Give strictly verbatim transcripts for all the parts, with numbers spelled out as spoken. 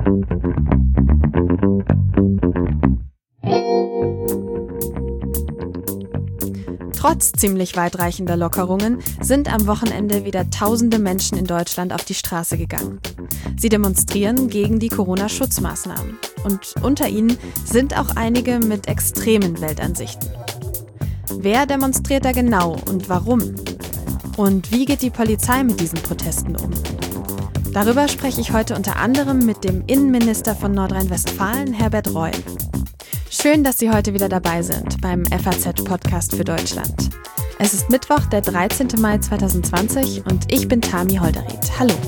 Trotz ziemlich weitreichender Lockerungen sind am Wochenende wieder tausende Menschen in Deutschland auf die Straße gegangen. Sie demonstrieren gegen die Corona-Schutzmaßnahmen. Und unter ihnen sind auch einige mit extremen Weltansichten. Wer demonstriert da genau und warum? Und wie geht die Polizei mit diesen Protesten um? Darüber spreche ich heute unter anderem mit dem Innenminister von Nordrhein-Westfalen, Herbert Reul. Schön, dass Sie heute wieder dabei sind beim F A Z-Podcast für Deutschland. Es ist Mittwoch, der dreizehnten Mai zweitausendzwanzig und ich bin Tami Holderried. Hallo.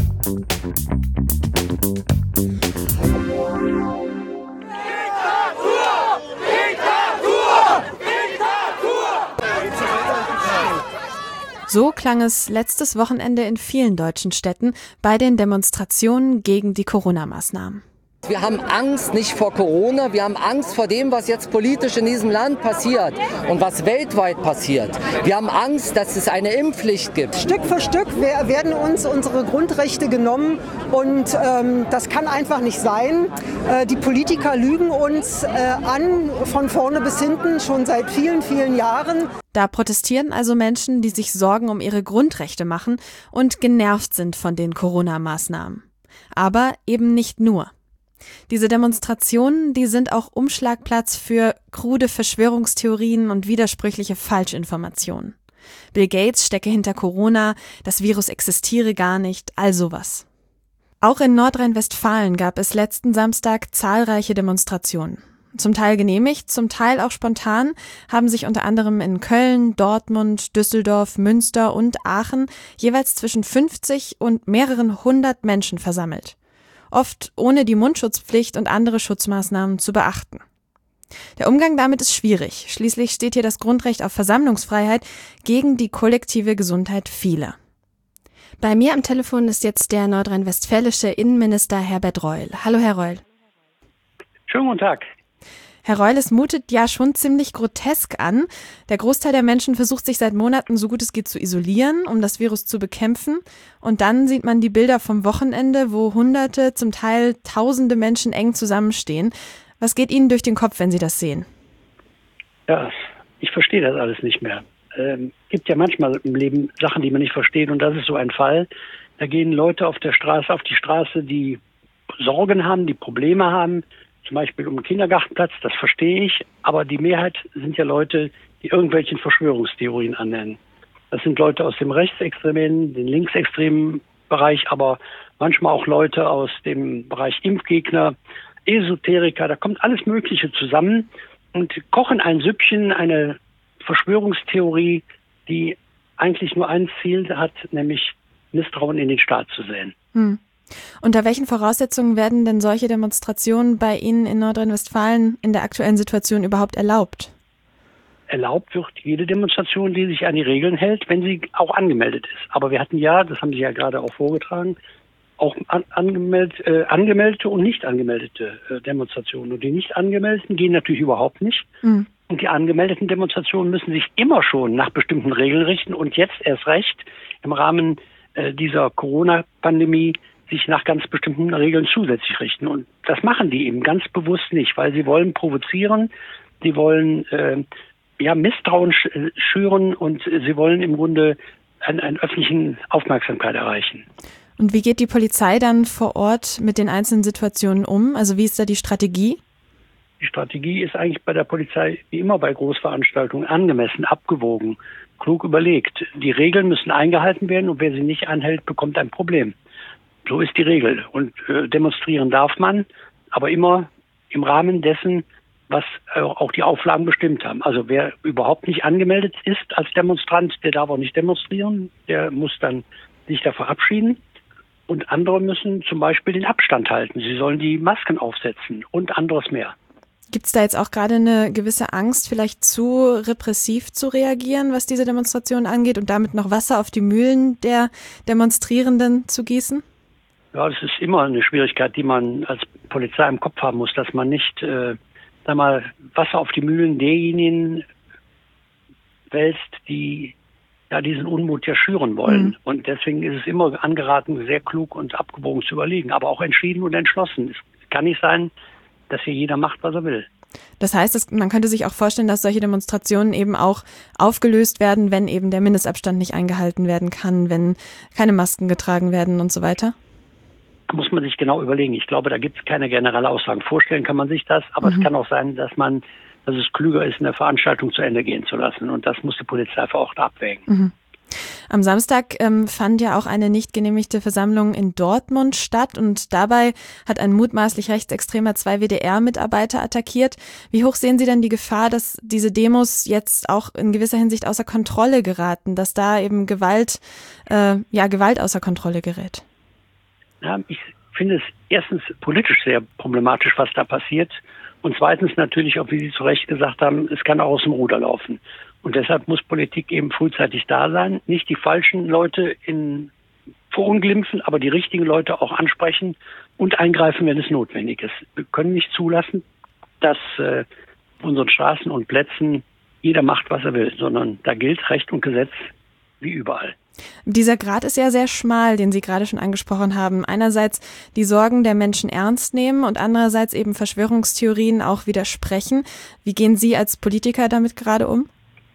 So klang es letztes Wochenende in vielen deutschen Städten bei den Demonstrationen gegen die Corona-Maßnahmen. Wir haben Angst nicht vor Corona, wir haben Angst vor dem, was jetzt politisch in diesem Land passiert und was weltweit passiert. Wir haben Angst, dass es eine Impfpflicht gibt. Stück für Stück werden uns unsere Grundrechte genommen und ähm, das kann einfach nicht sein. Äh, die Politiker lügen uns äh, an, von vorne bis hinten, schon seit vielen, vielen Jahren. Da protestieren also Menschen, die sich Sorgen um ihre Grundrechte machen und genervt sind von den Corona-Maßnahmen. Aber eben nicht nur. Diese Demonstrationen, die sind auch Umschlagplatz für krude Verschwörungstheorien und widersprüchliche Falschinformationen. Bill Gates stecke hinter Corona, das Virus existiere gar nicht, all sowas. Auch in Nordrhein-Westfalen gab es letzten Samstag zahlreiche Demonstrationen. Zum Teil genehmigt, zum Teil auch spontan, haben sich unter anderem in Köln, Dortmund, Düsseldorf, Münster und Aachen jeweils zwischen fünfzig und mehreren hundert Menschen versammelt. Oft ohne die Mundschutzpflicht und andere Schutzmaßnahmen zu beachten. Der Umgang damit ist schwierig. Schließlich steht hier das Grundrecht auf Versammlungsfreiheit gegen die kollektive Gesundheit vieler. Bei mir am Telefon ist jetzt der nordrhein-westfälische Innenminister Herbert Reul. Hallo, Herr Reul. Schönen guten Tag. Herr Reul, es mutet ja schon ziemlich grotesk an. Der Großteil der Menschen versucht sich seit Monaten so gut es geht zu isolieren, um das Virus zu bekämpfen. Und dann sieht man die Bilder vom Wochenende, wo Hunderte, zum Teil Tausende Menschen eng zusammenstehen. Was geht Ihnen durch den Kopf, wenn Sie das sehen? Ja, ich verstehe das alles nicht mehr. Ähm, gibt ja manchmal im Leben Sachen, die man nicht versteht. Und das ist so ein Fall. Da gehen Leute auf der Straße, auf die Straße, die Sorgen haben, die Probleme haben. Zum Beispiel um den Kindergartenplatz, das verstehe ich, aber die Mehrheit sind ja Leute, die irgendwelchen Verschwörungstheorien annennen. Das sind Leute aus dem rechtsextremen, den linksextremen Bereich, aber manchmal auch Leute aus dem Bereich Impfgegner, Esoteriker, da kommt alles Mögliche zusammen und kochen ein Süppchen, eine Verschwörungstheorie, die eigentlich nur ein Ziel hat, nämlich Misstrauen in den Staat zu säen. Hm. Unter welchen Voraussetzungen werden denn solche Demonstrationen bei Ihnen in Nordrhein-Westfalen in der aktuellen Situation überhaupt erlaubt? Erlaubt wird jede Demonstration, die sich an die Regeln hält, wenn sie auch angemeldet ist. Aber wir hatten ja, das haben Sie ja gerade auch vorgetragen, auch an, angemeld, äh, angemeldete und nicht angemeldete äh, Demonstrationen. Und die nicht angemeldeten gehen natürlich überhaupt nicht. Mhm. Und die angemeldeten Demonstrationen müssen sich immer schon nach bestimmten Regeln richten und jetzt erst recht im Rahmen äh, dieser Corona-Pandemie sich nach ganz bestimmten Regeln zusätzlich richten. Und das machen die eben ganz bewusst nicht, weil sie wollen provozieren, sie wollen äh, ja, Misstrauen sch- schüren und sie wollen im Grunde eine, eine öffentliche Aufmerksamkeit erreichen. Und wie geht die Polizei dann vor Ort mit den einzelnen Situationen um? Also wie ist da die Strategie? Die Strategie ist eigentlich bei der Polizei wie immer bei Großveranstaltungen angemessen, abgewogen, klug überlegt. Die Regeln müssen eingehalten werden und wer sie nicht einhält, bekommt ein Problem. So ist die Regel. Und äh, demonstrieren darf man, aber immer im Rahmen dessen, was äh, auch die Auflagen bestimmt haben. Also wer überhaupt nicht angemeldet ist als Demonstrant, der darf auch nicht demonstrieren. Der muss dann sich da verabschieden. Und andere müssen zum Beispiel den Abstand halten. Sie sollen die Masken aufsetzen und anderes mehr. Gibt es da jetzt auch gerade eine gewisse Angst, vielleicht zu repressiv zu reagieren, was diese Demonstration angeht und damit noch Wasser auf die Mühlen der Demonstrierenden zu gießen? Ja, das ist immer eine Schwierigkeit, die man als Polizei im Kopf haben muss, dass man nicht, äh, sag mal, Wasser auf die Mühlen derjenigen wälzt, die ja diesen Unmut ja schüren wollen. Mhm. Und deswegen ist es immer angeraten, sehr klug und abgewogen zu überlegen, aber auch entschieden und entschlossen. Es kann nicht sein, dass hier jeder macht, was er will. Das heißt, es, man könnte sich auch vorstellen, dass solche Demonstrationen eben auch aufgelöst werden, wenn eben der Mindestabstand nicht eingehalten werden kann, wenn keine Masken getragen werden und so weiter? Da muss man sich genau überlegen. Ich glaube, da gibt es keine generelle Aussagen. Vorstellen kann man sich das, aber mhm. es kann auch sein, dass man, dass es klüger ist, eine Veranstaltung zu Ende gehen zu lassen. Und das muss die Polizei vor Ort abwägen. Mhm. Am Samstag ähm, fand ja auch eine nicht genehmigte Versammlung in Dortmund statt und dabei hat ein mutmaßlich rechtsextremer zwei W D R-Mitarbeiter attackiert. Wie hoch sehen Sie denn die Gefahr, dass diese Demos jetzt auch in gewisser Hinsicht außer Kontrolle geraten, dass da eben Gewalt, äh, ja, Gewalt außer Kontrolle gerät? Ja, ich finde es erstens politisch sehr problematisch, was da passiert. Und zweitens natürlich, auch wie Sie zu Recht gesagt haben, es kann auch aus dem Ruder laufen. Und deshalb muss Politik eben frühzeitig da sein, nicht die falschen Leute in verunglimpfen, aber die richtigen Leute auch ansprechen und eingreifen, wenn es notwendig ist. Wir können nicht zulassen, dass äh, auf unseren Straßen und Plätzen jeder macht, was er will, sondern da gilt Recht und Gesetz wie überall. Dieser Grat ist ja sehr schmal, den Sie gerade schon angesprochen haben. Einerseits die Sorgen der Menschen ernst nehmen und andererseits eben Verschwörungstheorien auch widersprechen. Wie gehen Sie als Politiker damit gerade um?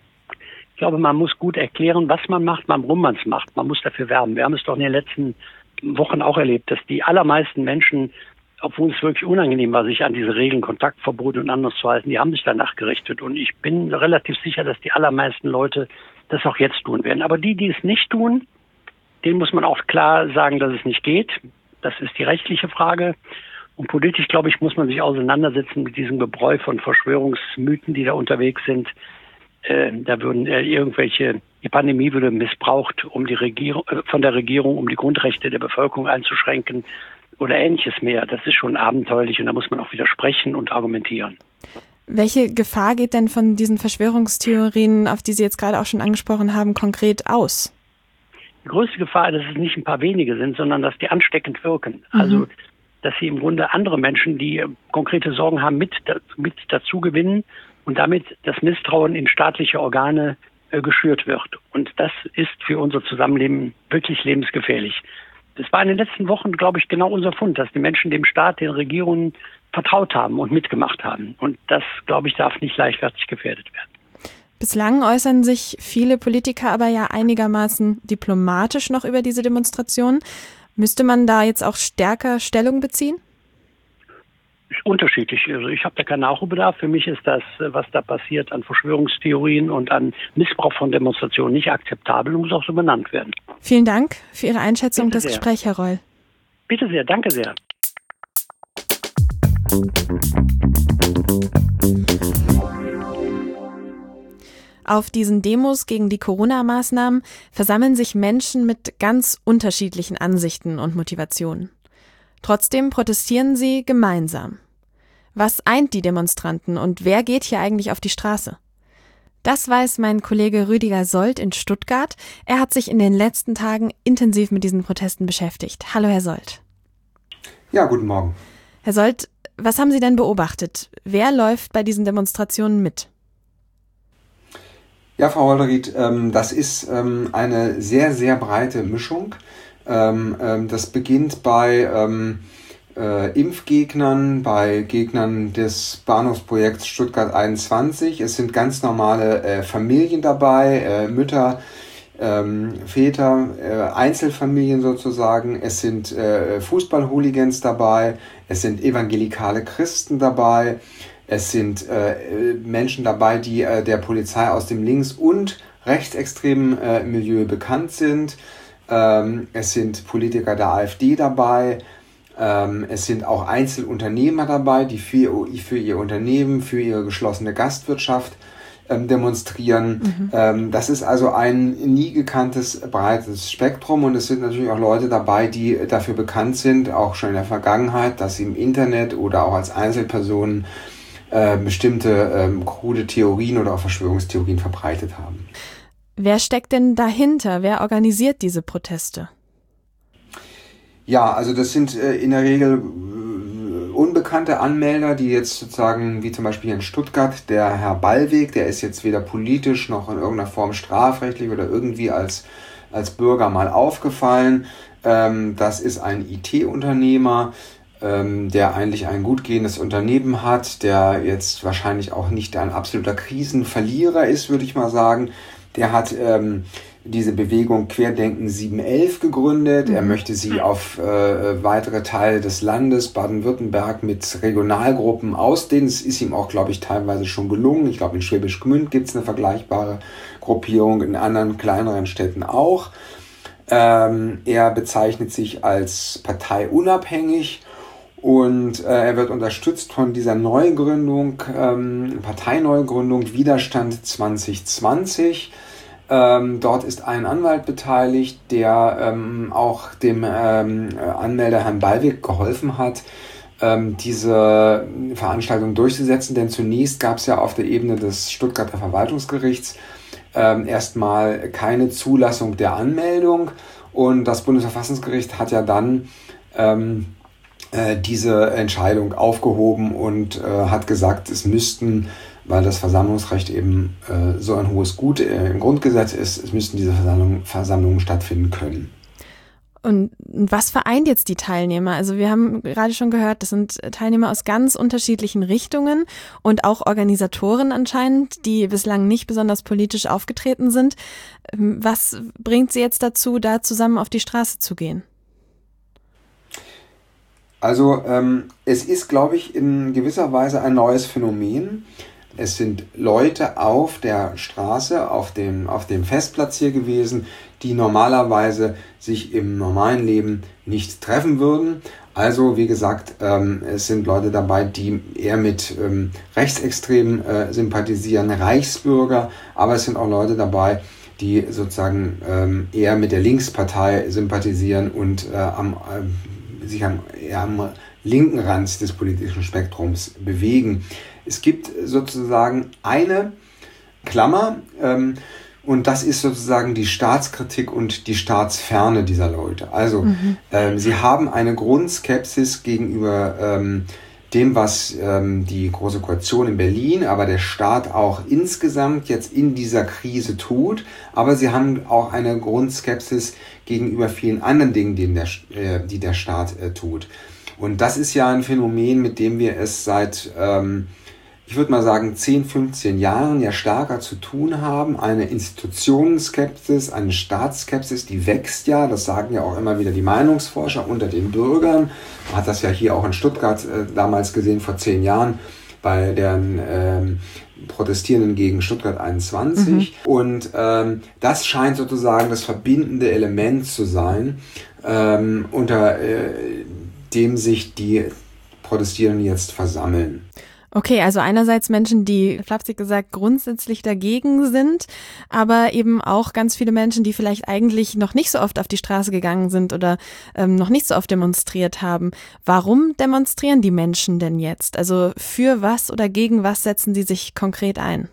Ich glaube, man muss gut erklären, was man macht, warum man es macht. Man muss dafür werben. Wir haben es doch in den letzten Wochen auch erlebt, dass die allermeisten Menschen, obwohl es wirklich unangenehm war, sich an diese Regeln, Kontaktverbote und anderes zu halten, die haben sich danach gerichtet. Und ich bin relativ sicher, dass die allermeisten Leute das auch jetzt tun werden. Aber die, die es nicht tun, denen muss man auch klar sagen, dass es nicht geht. Das ist die rechtliche Frage. Und politisch, glaube ich, muss man sich auseinandersetzen mit diesem Gebräu von Verschwörungsmythen, die da unterwegs sind. Äh, da würden äh, irgendwelche, die Pandemie würde missbraucht, um die Regierung, äh, von der Regierung, um die Grundrechte der Bevölkerung einzuschränken oder Ähnliches mehr. Das ist schon abenteuerlich und da muss man auch widersprechen und argumentieren. Welche Gefahr geht denn von diesen Verschwörungstheorien, auf die Sie jetzt gerade auch schon angesprochen haben, konkret aus? Die größte Gefahr ist, dass es nicht ein paar wenige sind, sondern dass die ansteckend wirken. Mhm. Also, dass sie im Grunde andere Menschen, die konkrete Sorgen haben, mit, mit dazu gewinnen und damit das Misstrauen in staatliche Organe äh, geschürt wird. Und das ist für unser Zusammenleben wirklich lebensgefährlich. Das war in den letzten Wochen, glaube ich, genau unser Fund, dass die Menschen dem Staat, den Regierungen vertraut haben und mitgemacht haben. Und das, glaube ich, darf nicht leichtfertig gefährdet werden. Bislang äußern sich viele Politiker aber ja einigermaßen diplomatisch noch über diese Demonstrationen. Müsste man da jetzt auch stärker Stellung beziehen? Ist unterschiedlich. Also ich habe da keinen Nachholbedarf. Für mich ist das, was da passiert an Verschwörungstheorien und an Missbrauch von Demonstrationen nicht akzeptabel und muss auch so benannt werden. Vielen Dank für Ihre Einschätzung und das sehr. Gespräch, Herr Reul. Bitte sehr, danke sehr. Auf diesen Demos gegen die Corona-Maßnahmen versammeln sich Menschen mit ganz unterschiedlichen Ansichten und Motivationen. Trotzdem protestieren sie gemeinsam. Was eint die Demonstranten und wer geht hier eigentlich auf die Straße? Das weiß mein Kollege Rüdiger Sold in Stuttgart. Er hat sich in den letzten Tagen intensiv mit diesen Protesten beschäftigt. Hallo, Herr Sold. Ja, guten Morgen. Herr Sold, was haben Sie denn beobachtet? Wer läuft bei diesen Demonstrationen mit? Ja, Frau Holderried, ähm, das ist ähm, eine sehr, sehr breite Mischung. Ähm, ähm, das beginnt bei ähm, äh, Impfgegnern, bei Gegnern des Bahnhofsprojekts Stuttgart einundzwanzig. Es sind ganz normale äh, Familien dabei, äh, Mütter, ähm, Väter, äh, Einzelfamilien sozusagen. Es sind äh, Fußball-Hooligans dabei, es sind evangelikale Christen dabei. Es sind äh, Menschen dabei, die äh, der Polizei aus dem links- und rechtsextremen äh, Milieu bekannt sind. Ähm, es sind Politiker der AfD dabei. Ähm, es sind auch Einzelunternehmer dabei, die für, für ihr Unternehmen, für ihre geschlossene Gastwirtschaft ähm, demonstrieren. Mhm. Ähm, das ist also ein nie gekanntes, breites Spektrum. Und es sind natürlich auch Leute dabei, die dafür bekannt sind, auch schon in der Vergangenheit, dass sie im Internet oder auch als Einzelpersonen Äh, bestimmte ähm, krude Theorien oder auch Verschwörungstheorien verbreitet haben. Wer steckt denn dahinter? Wer organisiert diese Proteste? Ja, also das sind äh, in der Regel äh, unbekannte Anmelder, die jetzt sozusagen, wie zum Beispiel hier in Stuttgart, der Herr Ballweg, der ist jetzt weder politisch noch in irgendeiner Form strafrechtlich oder irgendwie als, als Bürger mal aufgefallen. Ähm, das ist ein I T-Unternehmer, ähm, der eigentlich ein gut gehendes Unternehmen hat, der jetzt wahrscheinlich auch nicht ein absoluter Krisenverlierer ist, würde ich mal sagen. Der hat ähm, diese Bewegung Querdenken sieben elf gegründet. Er möchte sie auf äh, weitere Teile des Landes Baden-Württemberg mit Regionalgruppen ausdehnen. Es ist ihm auch, glaube ich, teilweise schon gelungen. Ich glaube, in Schwäbisch Gmünd gibt es eine vergleichbare Gruppierung, in anderen kleineren Städten auch. Ähm, er bezeichnet sich als parteiunabhängig und äh, er wird unterstützt von dieser Neugründung, ähm, Parteineugründung Widerstand zwanzig zwanzig. Ähm, dort ist ein Anwalt beteiligt, der ähm, auch dem ähm, Anmelder Herrn Ballweg geholfen hat, ähm, diese Veranstaltung durchzusetzen. Denn zunächst gab es ja auf der Ebene des Stuttgarter Verwaltungsgerichts ähm, erstmal keine Zulassung der Anmeldung. Und das Bundesverfassungsgericht hat ja dann ähm, äh, diese Entscheidung aufgehoben und äh, hat gesagt, es müssten, weil das Versammlungsrecht eben äh, so ein hohes Gut äh, im Grundgesetz ist, es müssten diese Versammlung, Versammlungen stattfinden können. Und was vereint jetzt die Teilnehmer? Also wir haben gerade schon gehört, das sind Teilnehmer aus ganz unterschiedlichen Richtungen und auch Organisatoren anscheinend, die bislang nicht besonders politisch aufgetreten sind. Was bringt sie jetzt dazu, da zusammen auf die Straße zu gehen? Also ähm, es ist, glaube ich, in gewisser Weise ein neues Phänomen. Es sind Leute auf der Straße, auf dem, auf dem Festplatz hier gewesen, die normalerweise sich im normalen Leben nicht treffen würden. Also wie gesagt, ähm, es sind Leute dabei, die eher mit ähm, Rechtsextremen äh, sympathisieren, Reichsbürger, aber es sind auch Leute dabei, die sozusagen ähm, eher mit der Linkspartei sympathisieren und äh, am, äh, sich am, eher am linken Rand des politischen Spektrums bewegen. Es gibt sozusagen eine Klammer, ähm, und das ist sozusagen die Staatskritik und die Staatsferne dieser Leute. Also mhm. ähm, sie haben eine Grundskepsis gegenüber ähm, dem, was ähm, die Große Koalition in Berlin, aber der Staat auch insgesamt jetzt in dieser Krise tut. Aber sie haben auch eine Grundskepsis gegenüber vielen anderen Dingen, die der, äh, die der Staat äh, tut. Und das ist ja ein Phänomen, mit dem wir es seit, ähm, ich würde mal sagen, zehn, fünfzehn Jahren ja stärker zu tun haben. Eine Institutionenskepsis, eine Staatsskepsis, die wächst ja, das sagen ja auch immer wieder die Meinungsforscher unter den Bürgern. Man hat das ja hier auch in Stuttgart äh, damals gesehen, vor zehn Jahren, bei den ähm, Protestierenden gegen Stuttgart einundzwanzig. Mhm. Und ähm, das scheint sozusagen das verbindende Element zu sein, ähm, unter äh, dem sich die Protestierenden jetzt versammeln. Okay, also einerseits Menschen, die, flapsig gesagt, grundsätzlich dagegen sind, aber eben auch ganz viele Menschen, die vielleicht eigentlich noch nicht so oft auf die Straße gegangen sind oder ähm, noch nicht so oft demonstriert haben. Warum demonstrieren die Menschen denn jetzt? Also für was oder gegen was setzen sie sich konkret ein?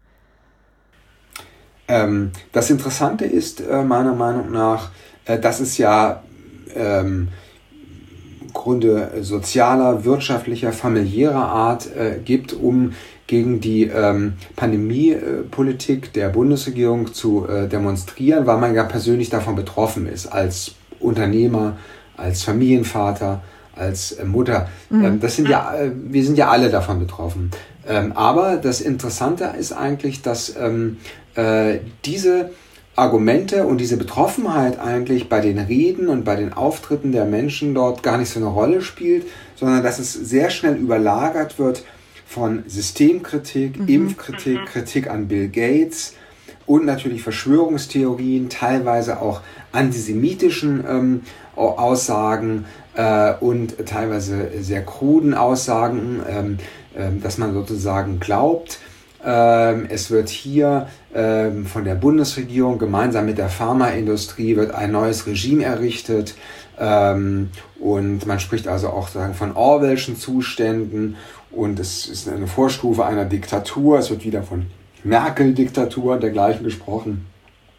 Ähm, das Interessante ist äh, meiner Meinung nach, äh, dass es ja ähm, Gründe sozialer, wirtschaftlicher, familiärer Art äh, gibt, um gegen die ähm, Pandemiepolitik der Bundesregierung zu äh, demonstrieren, weil man ja persönlich davon betroffen ist, als Unternehmer, als Familienvater, als äh, Mutter. Mhm. Ähm, das sind ja, äh, wir sind ja alle davon betroffen. Ähm, aber das Interessante ist eigentlich, dass ähm, äh, diese Argumente und diese Betroffenheit eigentlich bei den Reden und bei den Auftritten der Menschen dort gar nicht so eine Rolle spielt, sondern dass es sehr schnell überlagert wird von Systemkritik, mhm. Impfkritik, Kritik an Bill Gates und natürlich Verschwörungstheorien, teilweise auch antisemitischen ähm, Aussagen äh, und teilweise sehr kruden Aussagen, ähm, äh, dass man sozusagen glaubt, es wird hier ähm, von der Bundesregierung gemeinsam mit der Pharmaindustrie wird ein neues Regime errichtet ähm, und man spricht also auch sagen, von Orwellschen Zuständen und es ist eine Vorstufe einer Diktatur. Es wird wieder von Merkel-Diktatur und dergleichen gesprochen.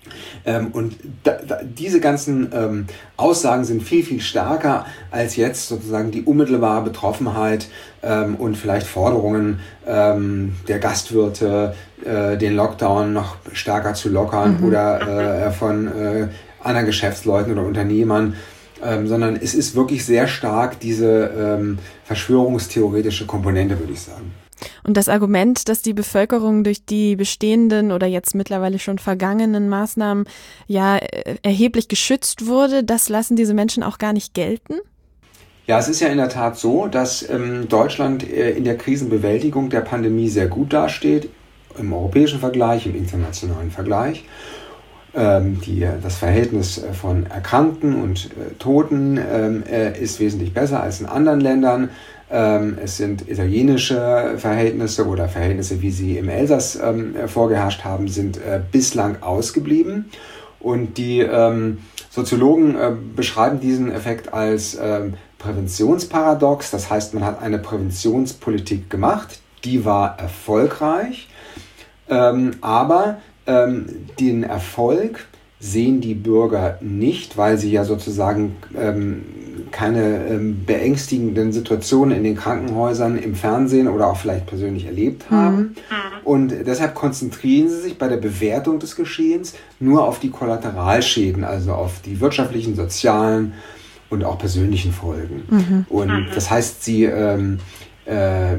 Ähm, und da, da, diese ganzen ähm, Aussagen sind viel, viel stärker als jetzt sozusagen die unmittelbare Betroffenheit ähm, und vielleicht Forderungen ähm, der Gastwirte, äh, den Lockdown noch stärker zu lockern mhm. oder äh, von äh, anderen Geschäftsleuten oder Unternehmern, ähm, sondern es ist wirklich sehr stark diese ähm, verschwörungstheoretische Komponente, würde ich sagen. Und das Argument, dass die Bevölkerung durch die bestehenden oder jetzt mittlerweile schon vergangenen Maßnahmen ja erheblich geschützt wurde, das lassen diese Menschen auch gar nicht gelten? Ja, es ist ja in der Tat so, dass ähm, Deutschland äh, in der Krisenbewältigung der Pandemie sehr gut dasteht, im europäischen Vergleich, im internationalen Vergleich. Ähm, die, das Verhältnis von Erkrankten und äh, Toten äh, ist wesentlich besser als in anderen Ländern. Ähm, es sind italienische Verhältnisse oder Verhältnisse, wie sie im Elsass ähm, vorgeherrscht haben, sind äh, bislang ausgeblieben. Und die ähm, Soziologen äh, beschreiben diesen Effekt als ähm, Präventionsparadox. Das heißt, man hat eine Präventionspolitik gemacht, die war erfolgreich, ähm, aber ähm, den Erfolg sehen die Bürger nicht, weil sie ja sozusagen ähm, keine ähm, beängstigenden Situationen in den Krankenhäusern, im Fernsehen oder auch vielleicht persönlich erlebt haben. Mhm. Und deshalb konzentrieren sie sich bei der Bewertung des Geschehens nur auf die Kollateralschäden, also auf die wirtschaftlichen, sozialen und auch persönlichen Folgen. Mhm. Und das heißt, sie ähm, äh,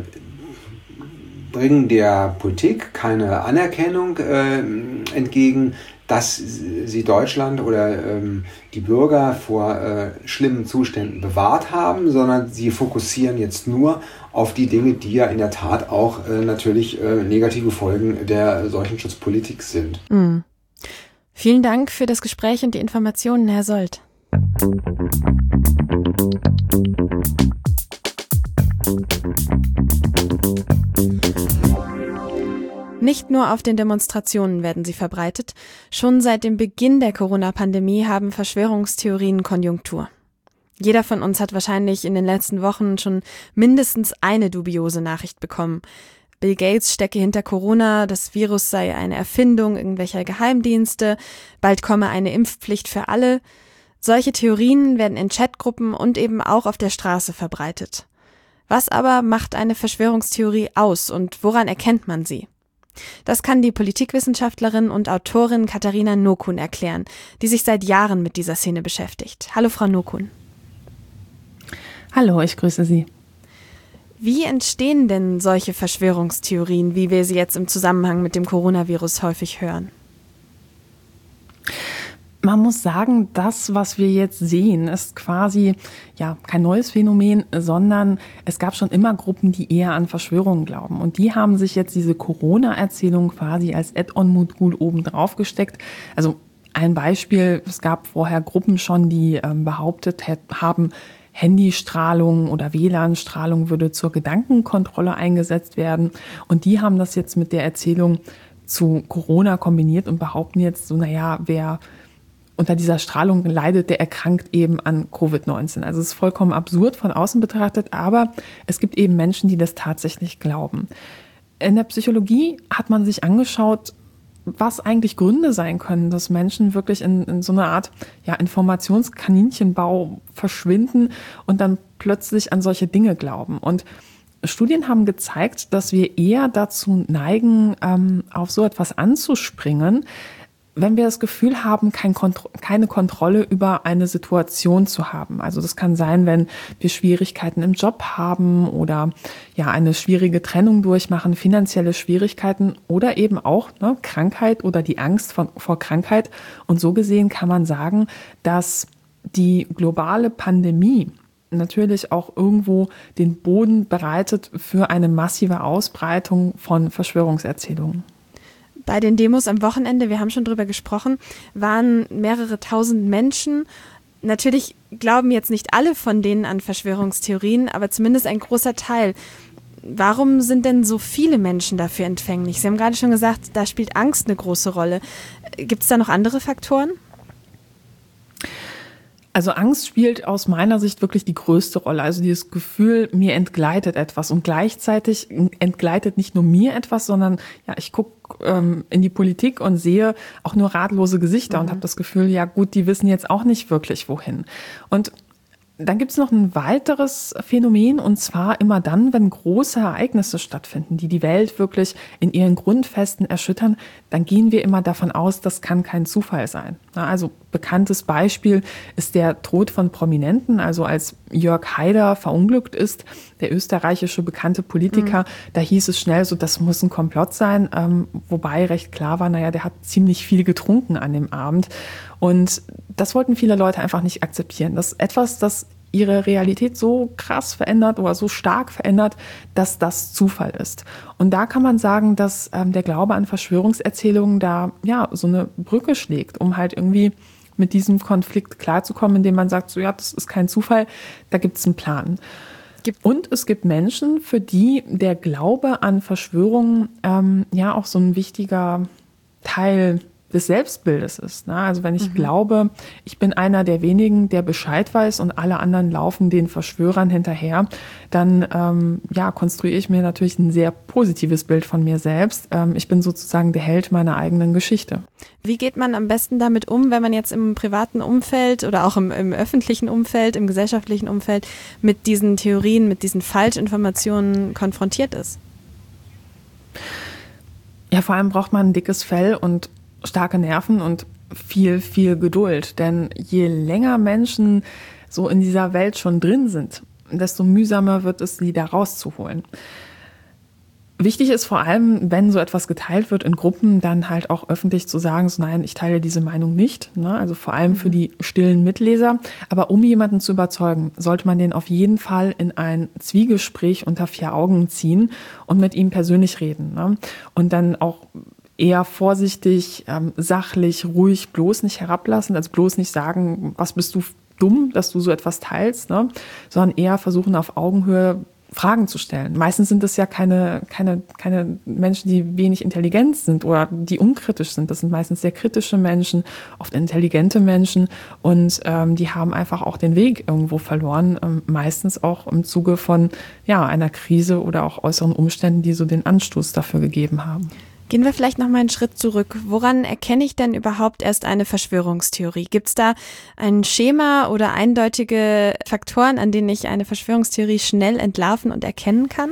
bringen der Politik keine Anerkennung äh, entgegen, dass sie Deutschland oder ähm, die Bürger vor äh, schlimmen Zuständen bewahrt haben, sondern sie fokussieren jetzt nur auf die Dinge, die ja in der Tat auch äh, natürlich äh, negative Folgen der Seuchenschutzpolitik sind. Mhm. Vielen Dank für das Gespräch und die Informationen, Herr Sold. Nicht nur auf den Demonstrationen werden sie verbreitet. Schon seit dem Beginn der Corona-Pandemie haben Verschwörungstheorien Konjunktur. Jeder von uns hat wahrscheinlich in den letzten Wochen schon mindestens eine dubiose Nachricht bekommen. Bill Gates stecke hinter Corona, das Virus sei eine Erfindung irgendwelcher Geheimdienste, bald komme eine Impfpflicht für alle. Solche Theorien werden in Chatgruppen und eben auch auf der Straße verbreitet. Was aber macht eine Verschwörungstheorie aus und woran erkennt man sie? Das kann die Politikwissenschaftlerin und Autorin Katharina Nokun erklären, die sich seit Jahren mit dieser Szene beschäftigt. Hallo, Frau Nokun. Hallo, ich grüße Sie. Wie entstehen denn solche Verschwörungstheorien, wie wir sie jetzt im Zusammenhang mit dem Coronavirus häufig hören? Man muss sagen, das, was wir jetzt sehen, ist quasi ja kein neues Phänomen, sondern es gab schon immer Gruppen, die eher an Verschwörungen glauben. Und die haben sich jetzt diese Corona-Erzählung quasi als Add-on-Modul oben drauf gesteckt. Also ein Beispiel, es gab vorher Gruppen schon, die ähm, behauptet hätt, haben, Handystrahlung oder W L A N-Strahlung würde zur Gedankenkontrolle eingesetzt werden. Und die haben das jetzt mit der Erzählung zu Corona kombiniert und behaupten jetzt so, naja, wer unter dieser Strahlung leidet, der erkrankt eben an Covid neunzehn. Also es ist vollkommen absurd von außen betrachtet, aber es gibt eben Menschen, die das tatsächlich glauben. In der Psychologie hat man sich angeschaut, was eigentlich Gründe sein können, dass Menschen wirklich in, in so eine Art ja, Informationskaninchenbau verschwinden und dann plötzlich an solche Dinge glauben. Und Studien haben gezeigt, dass wir eher dazu neigen, ähm, auf so etwas anzuspringen, wenn wir das Gefühl haben, kein Kontro- keine Kontrolle über eine Situation zu haben. Also das kann sein, wenn wir Schwierigkeiten im Job haben oder ja eine schwierige Trennung durchmachen, finanzielle Schwierigkeiten oder eben auch ne, Krankheit oder die Angst von, vor Krankheit. Und so gesehen kann man sagen, dass die globale Pandemie natürlich auch irgendwo den Boden bereitet für eine massive Ausbreitung von Verschwörungserzählungen. Bei den Demos am Wochenende, wir haben schon drüber gesprochen, waren mehrere tausend Menschen. Natürlich glauben jetzt nicht alle von denen an Verschwörungstheorien, aber zumindest ein großer Teil. Warum sind denn so viele Menschen dafür empfänglich? Sie haben gerade schon gesagt, da spielt Angst eine große Rolle. Gibt es da noch andere Faktoren? Also Angst spielt aus meiner Sicht wirklich die größte Rolle. Also dieses Gefühl, mir entgleitet etwas und gleichzeitig entgleitet nicht nur mir etwas, sondern ja, ich gucke ähm, in die Politik und sehe auch nur ratlose Gesichter mhm. und habe das Gefühl, ja gut, die wissen jetzt auch nicht wirklich wohin. Und dann gibt es noch ein weiteres Phänomen, und zwar immer dann, wenn große Ereignisse stattfinden, die die Welt wirklich in ihren Grundfesten erschüttern, dann gehen wir immer davon aus, das kann kein Zufall sein. Also bekanntes Beispiel ist der Tod von Prominenten, also als Jörg Haider verunglückt ist, der österreichische bekannte Politiker, mhm. da hieß es schnell so, das muss ein Komplott sein, ähm, wobei recht klar war, naja, der hat ziemlich viel getrunken an dem Abend. Und das wollten viele Leute einfach nicht akzeptieren. Das ist etwas, das ihre Realität so krass verändert oder so stark verändert, dass das Zufall ist. Und da kann man sagen, dass ähm, der Glaube an Verschwörungserzählungen da ja so eine Brücke schlägt, um halt irgendwie mit diesem Konflikt klarzukommen, indem man sagt, so ja, das ist kein Zufall, da gibt es einen Plan. Und es gibt Menschen, für die der Glaube an Verschwörungen ähm, ja auch so ein wichtiger Teil des Selbstbildes ist. Ne? Also wenn ich mhm. glaube, ich bin einer der wenigen, der Bescheid weiß und alle anderen laufen den Verschwörern hinterher, dann ähm, ja, konstruiere ich mir natürlich ein sehr positives Bild von mir selbst. Ähm, ich bin sozusagen der Held meiner eigenen Geschichte. Wie geht man am besten damit um, wenn man jetzt im privaten Umfeld oder auch im, im öffentlichen Umfeld, im gesellschaftlichen Umfeld mit diesen Theorien, mit diesen Falschinformationen konfrontiert ist? Ja, vor allem braucht man ein dickes Fell und starke Nerven und viel, viel Geduld. Denn je länger Menschen so in dieser Welt schon drin sind, desto mühsamer wird es, sie da rauszuholen. Wichtig ist vor allem, wenn so etwas geteilt wird in Gruppen, dann halt auch öffentlich zu sagen, so nein, ich teile diese Meinung nicht. Ne? Also vor allem für die stillen Mitleser. Aber um jemanden zu überzeugen, sollte man den auf jeden Fall in ein Zwiegespräch unter vier Augen ziehen und mit ihm persönlich reden. Ne? Und dann auch eher vorsichtig, ähm, sachlich, ruhig, bloß nicht herablassen, also bloß nicht sagen, was bist du dumm, dass du so etwas teilst, ne? Sondern eher versuchen, auf Augenhöhe Fragen zu stellen. Meistens sind es ja keine, keine, keine Menschen, die wenig intelligent sind oder die unkritisch sind. Das sind meistens sehr kritische Menschen, oft intelligente Menschen, und ähm, die haben einfach auch den Weg irgendwo verloren, ähm, meistens auch im Zuge von ja, einer Krise oder auch äußeren Umständen, die so den Anstoß dafür gegeben haben. Gehen wir vielleicht noch mal einen Schritt zurück. Woran erkenne ich denn überhaupt erst eine Verschwörungstheorie? Gibt es da ein Schema oder eindeutige Faktoren, an denen ich eine Verschwörungstheorie schnell entlarven und erkennen kann?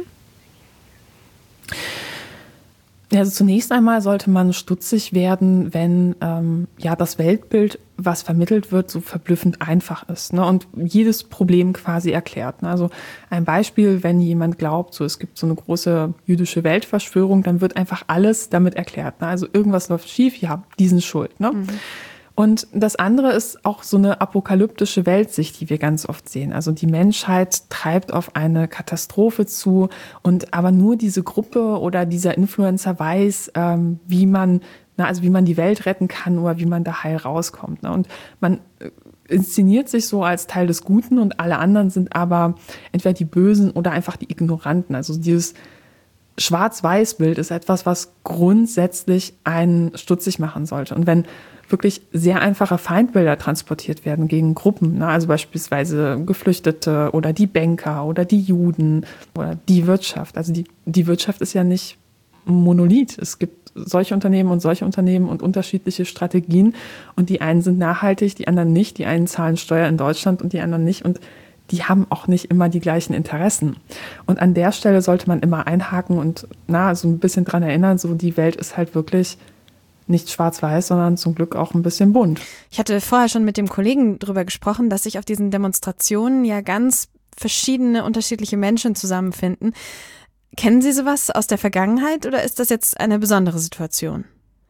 Also zunächst einmal sollte man stutzig werden, wenn ähm, ja das Weltbild, was vermittelt wird, so verblüffend einfach ist, ne, und jedes Problem quasi erklärt. Ne. Also ein Beispiel, wenn jemand glaubt, so es gibt so eine große jüdische Weltverschwörung, dann wird einfach alles damit erklärt. Ne. Also irgendwas läuft schief, ja, die sind schuld. Ne. Mhm. Und das andere ist auch so eine apokalyptische Weltsicht, die wir ganz oft sehen. Also die Menschheit treibt auf eine Katastrophe zu, und aber nur diese Gruppe oder dieser Influencer weiß, ähm, wie man, na, also wie man die Welt retten kann oder wie man da heil rauskommt. Ne? Und man inszeniert sich so als Teil des Guten und alle anderen sind aber entweder die Bösen oder einfach die Ignoranten. Also dieses Schwarz-Weiß-Bild ist etwas, was grundsätzlich einen stutzig machen sollte. Und wenn wirklich sehr einfache Feindbilder transportiert werden gegen Gruppen, ne? Also beispielsweise Geflüchtete oder die Banker oder die Juden oder die Wirtschaft. Also die, die Wirtschaft ist ja nicht Monolith. Es gibt solche Unternehmen und solche Unternehmen und unterschiedliche Strategien, und die einen sind nachhaltig, die anderen nicht. Die einen zahlen Steuer in Deutschland und die anderen nicht, und die haben auch nicht immer die gleichen Interessen. Und an der Stelle sollte man immer einhaken und na, so ein bisschen dran erinnern, so die Welt ist halt wirklich nicht schwarz-weiß, sondern zum Glück auch ein bisschen bunt. Ich hatte vorher schon mit dem Kollegen darüber gesprochen, dass sich auf diesen Demonstrationen ja ganz verschiedene, unterschiedliche Menschen zusammenfinden. Kennen Sie sowas aus der Vergangenheit oder ist das jetzt eine besondere Situation?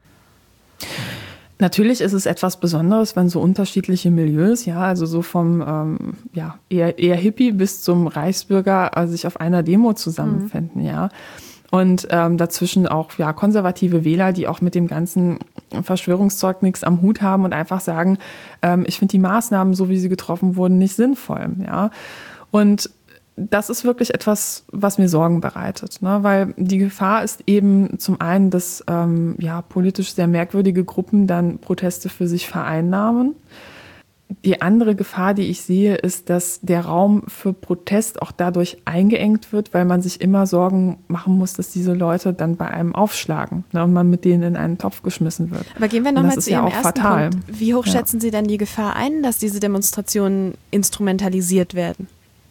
Natürlich ist es etwas Besonderes, wenn so unterschiedliche Milieus, ja, also so vom ähm, ja, eher, eher Hippie bis zum Reichsbürger, also sich auf einer Demo zusammenfinden, mhm. ja. Und ähm, dazwischen auch ja konservative Wähler, die auch mit dem ganzen Verschwörungszeug nichts am Hut haben und einfach sagen, ähm, ich finde die Maßnahmen, so wie sie getroffen wurden, nicht sinnvoll. Ja? Und das ist wirklich etwas, was mir Sorgen bereitet, ne? Weil die Gefahr ist eben zum einen, dass ähm, ja politisch sehr merkwürdige Gruppen dann Proteste für sich vereinnahmen. Die andere Gefahr, die ich sehe, ist, dass der Raum für Protest auch dadurch eingeengt wird, weil man sich immer Sorgen machen muss, dass diese Leute dann bei einem aufschlagen, ne, und man mit denen in einen Topf geschmissen wird. Aber gehen wir nochmal zu Ihrem ja ersten fatal. Punkt. Wie hoch ja. schätzen Sie denn die Gefahr ein, dass diese Demonstrationen instrumentalisiert werden?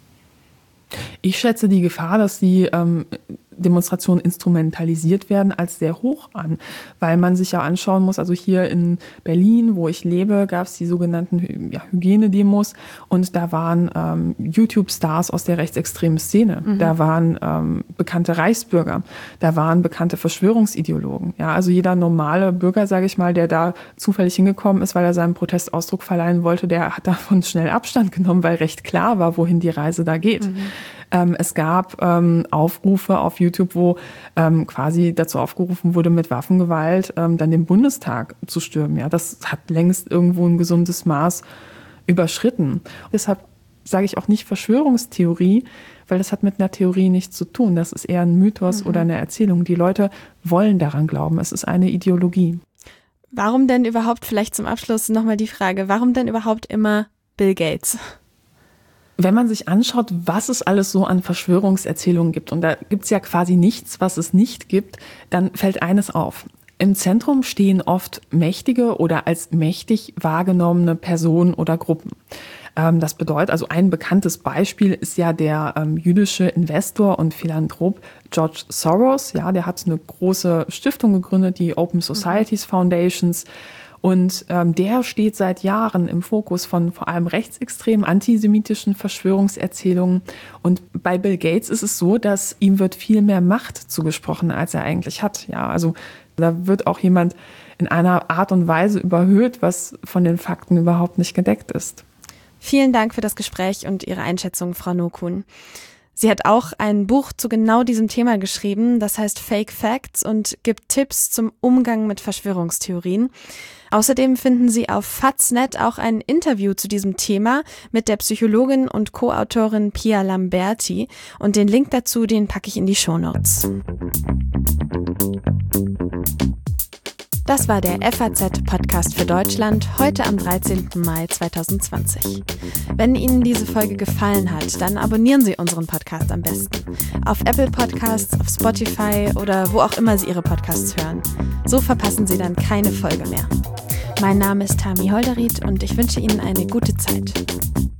Ich schätze die Gefahr, dass die ähm, Demonstrationen instrumentalisiert werden, als sehr hoch an, weil man sich ja anschauen muss, also hier in Berlin, wo ich lebe, gab es die sogenannten ja, Hygienedemos und da waren ähm, YouTube-Stars aus der rechtsextremen Szene, mhm. da waren ähm, bekannte Reichsbürger, da waren bekannte Verschwörungsideologen. Ja, also jeder normale Bürger, sage ich mal, der da zufällig hingekommen ist, weil er seinem Protest Ausdruck verleihen wollte, der hat davon schnell Abstand genommen, weil recht klar war, wohin die Reise da geht. Mhm. Ähm, es gab ähm, Aufrufe auf YouTube, wo ähm, quasi dazu aufgerufen wurde, mit Waffengewalt ähm, dann den Bundestag zu stürmen. Ja, das hat längst irgendwo ein gesundes Maß überschritten. Deshalb sage ich auch nicht Verschwörungstheorie, weil das hat mit einer Theorie nichts zu tun. Das ist eher ein Mythos mhm. oder eine Erzählung. Die Leute wollen daran glauben. Es ist eine Ideologie. Warum denn überhaupt, vielleicht zum Abschluss nochmal die Frage, warum denn überhaupt immer Bill Gates? Wenn man sich anschaut, was es alles so an Verschwörungserzählungen gibt, und da gibt es ja quasi nichts, was es nicht gibt, dann fällt eines auf. Im Zentrum stehen oft mächtige oder als mächtig wahrgenommene Personen oder Gruppen. Ähm, das bedeutet, also ein bekanntes Beispiel ist ja der ähm, jüdische Investor und Philanthrop George Soros. Ja, der hat eine große Stiftung gegründet, die Open Societies Foundations. Und ähm, der steht seit Jahren im Fokus von vor allem rechtsextremen, antisemitischen Verschwörungserzählungen. Und bei Bill Gates ist es so, dass ihm wird viel mehr Macht zugesprochen, als er eigentlich hat. Ja, also da wird auch jemand in einer Art und Weise überhöht, was von den Fakten überhaupt nicht gedeckt ist. Vielen Dank für das Gespräch und Ihre Einschätzung, Frau Nokun. Sie hat auch ein Buch zu genau diesem Thema geschrieben, das heißt Fake Facts und gibt Tipps zum Umgang mit Verschwörungstheorien. Außerdem finden Sie auf Faz Punkt net auch ein Interview zu diesem Thema mit der Psychologin und Co-Autorin Pia Lamberti und den Link dazu, den packe ich in die Shownotes. Das war der F A Z-Podcast für Deutschland, heute am dreizehnten Mai zweitausendzwanzig. Wenn Ihnen diese Folge gefallen hat, dann abonnieren Sie unseren Podcast am besten. Auf Apple Podcasts, auf Spotify oder wo auch immer Sie Ihre Podcasts hören. So verpassen Sie dann keine Folge mehr. Mein Name ist Tami Holderried und ich wünsche Ihnen eine gute Zeit.